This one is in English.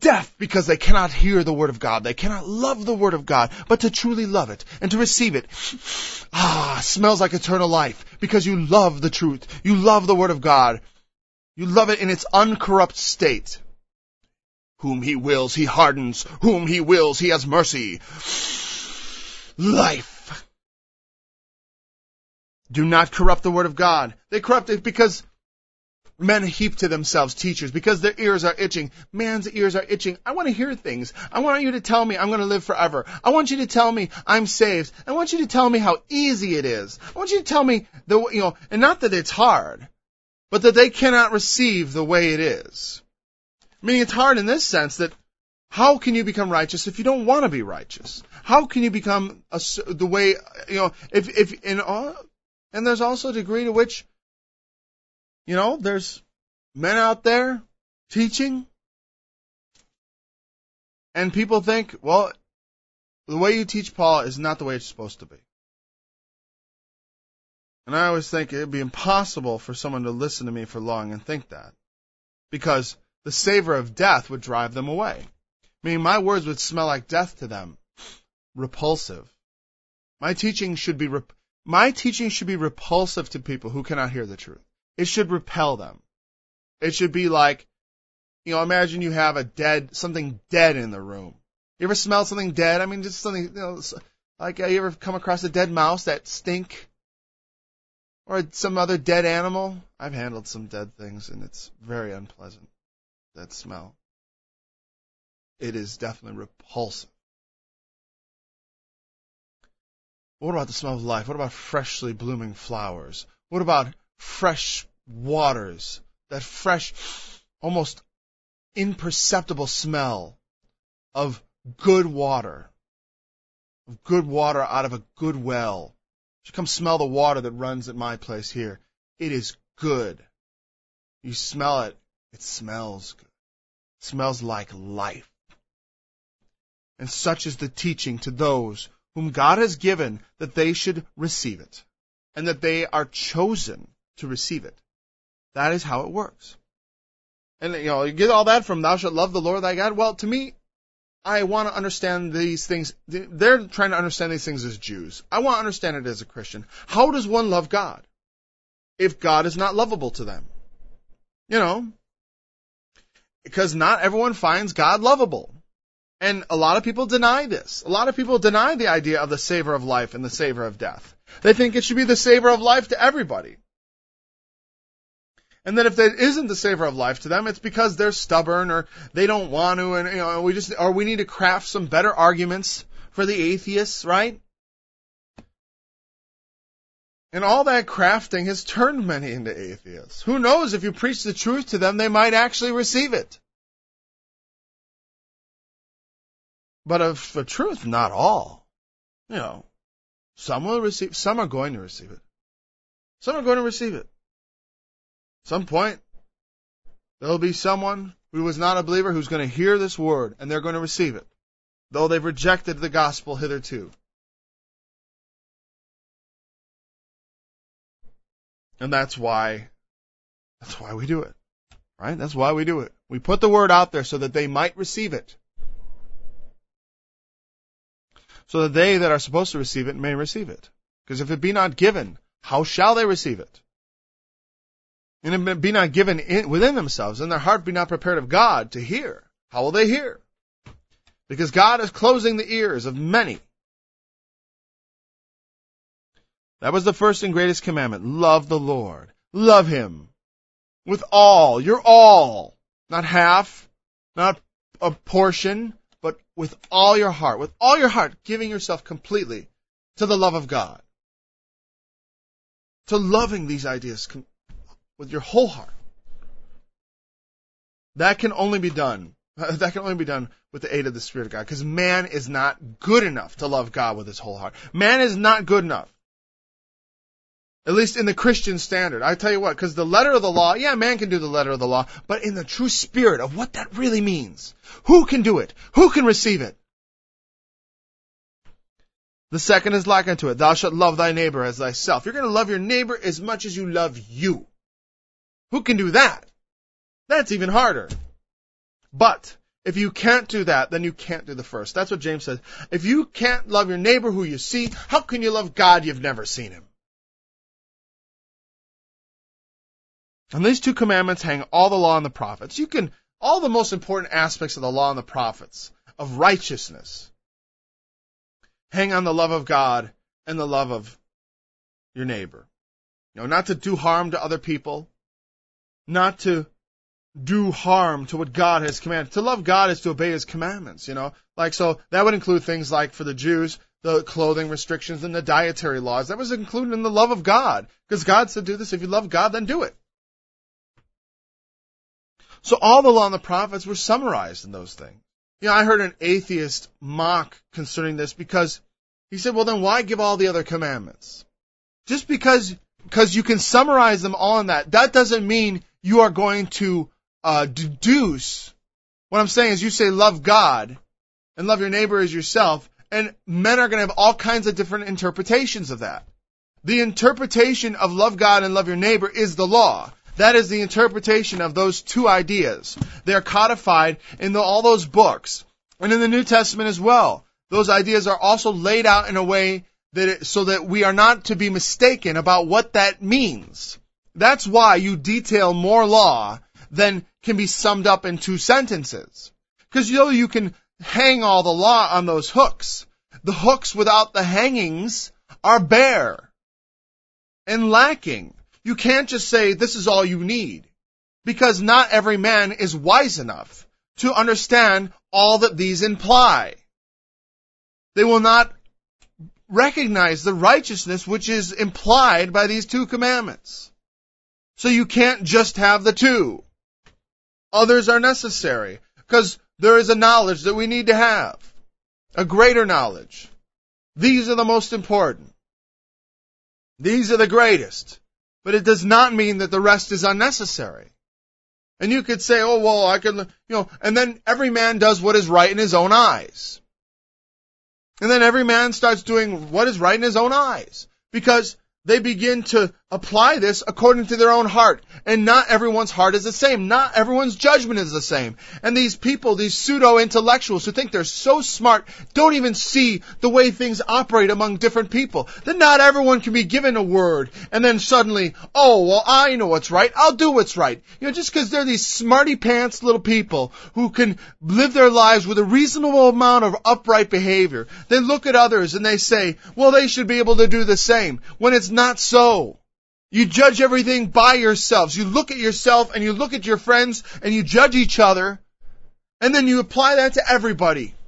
deaf because they cannot hear the Word of God. They cannot love the Word of God, but to truly love it and to receive it. Smells like eternal life because you love the truth. You love the Word of God. You love it in its uncorrupt state. Whom He wills, He hardens. Whom He wills, He has mercy. Life. Do not corrupt the Word of God. They corrupt it because men heap to themselves teachers, because their ears are itching. Man's ears are itching. I want to hear things. I want you to tell me I'm going to live forever. I want you to tell me I'm saved. I want you to tell me how easy it is. I want you to tell me and not that it's hard, but that they cannot receive the way it is. Meaning it's hard in this sense that how can you become righteous if you don't want to be righteous? How can you become the way, and there's also a degree to which, there's men out there teaching, and people think, well, the way you teach, Paul, is not the way it's supposed to be. And I always think it'd be impossible for someone to listen to me for long and think that, because the savor of death would drive them away. Meaning my words would smell like death to them. Repulsive. My teaching should be repulsive to people who cannot hear the truth. It should repel them. It should be like, imagine you have something dead in the room. You ever smell something dead? I mean, just something, like you ever come across a dead mouse, that stink? Or some other dead animal? I've handled some dead things, and it's very unpleasant, that smell. It is definitely repulsive. What about the smell of life? What about freshly blooming flowers? What about fresh waters? That fresh, almost imperceptible smell of good water. Of good water out of a good well. You should come smell the water that runs at my place here. It is good. You smell it. It smells good. It smells like life. And such is the teaching to those whom God has given that they should receive it, and that they are chosen to receive it. That is how it works. And you get all that from thou shalt love the Lord thy God. Well, to me, I want to understand these things. They're trying to understand these things as Jews. I want to understand it as a Christian. How does one love God if God is not lovable to them? Because not everyone finds God lovable. And a lot of people deny this. A lot of people deny the idea of the savor of life and the savor of death. They think it should be the savor of life to everybody. And that if that isn't the savor of life to them, it's because they're stubborn or they don't want to, and we need to craft some better arguments for the atheists, right? And all that crafting has turned many into atheists. Who knows, if you preach the truth to them, they might actually receive it. But of the truth, not all. Some will receive, some are going to receive it. Some are going to receive it. At some point, there'll be someone who is not a believer who's going to hear this word, and they're going to receive it, though they've rejected the gospel hitherto. And that's why we do it. Right? That's why we do it. We put the word out there so that they might receive it. So that they that are supposed to receive it may receive it. Because if it be not given, how shall they receive it? And if it be not given within themselves, and their heart be not prepared of God to hear, how will they hear? Because God is closing the ears of many. That was the first and greatest commandment. Love the Lord. Love Him. With all. Your all. Not half. Not a portion. But with all your heart. With all your heart. Giving yourself completely to the love of God. To loving these ideas with your whole heart. That can only be done. That can only be done with the aid of the Spirit of God. Because man is not good enough to love God with his whole heart. Man is not good enough. At least in the Christian standard. I tell you what, because the letter of the law, yeah, man can do the letter of the law, but in the true spirit of what that really means. Who can do it? Who can receive it? The second is like unto it. Thou shalt love thy neighbor as thyself. You're going to love your neighbor as much as you love you. Who can do that? That's even harder. But If you can't do that, then you can't do the first. That's what James says. If you can't love your neighbor who you see, how can you love God you've never seen him? On these two commandments hang all the law and the prophets. All the most important aspects of the law and the prophets, of righteousness, hang on the love of God and the love of your neighbor. Not to do harm to other people, not to do harm to what God has commanded. To love God is to obey His commandments, So that would include things like, for the Jews, the clothing restrictions and the dietary laws. That was included in the love of God. Because God said, do this. If you love God, then do it. So all the law and the prophets were summarized in those things. I heard an atheist mock concerning this because he said, well, then why give all the other commandments? Just because you can summarize them all in that doesn't mean you are going to deduce. What I'm saying is you say love God and love your neighbor as yourself, and men are going to have all kinds of different interpretations of that. The interpretation of love God and love your neighbor is the law. That is the interpretation of those two ideas. They are codified in all those books. And in the New Testament as well. Those ideas are also laid out in a way so that we are not to be mistaken about what that means. That's why you detail more law than can be summed up in 2 sentences. Because you can hang all the law on those hooks. The hooks without the hangings are bare and lacking. You can't just say this is all you need, because not every man is wise enough to understand all that these imply. They will not recognize the righteousness which is implied by these 2 commandments. So you can't just have the 2. Others are necessary, because there is a knowledge that we need to have, a greater knowledge. These are the most important. These are the greatest. But it does not mean that the rest is unnecessary. And you could say, oh, well, I can, and then every man does what is right in his own eyes. And then every man starts doing what is right in his own eyes. Because they begin to apply this according to their own heart. And not everyone's heart is the same. Not everyone's judgment is the same. And these people, these pseudo-intellectuals who think they're so smart, don't even see the way things operate among different people. That not everyone can be given a word and then suddenly, oh, well, I know what's right. I'll do what's right. Just because they're these smarty pants little people who can live their lives with a reasonable amount of upright behavior. They look at others and they say, well, they should be able to do the same. When it's not so. You judge everything by yourselves. You look at yourself and you look at your friends and you judge each other, and then you apply that to everybody.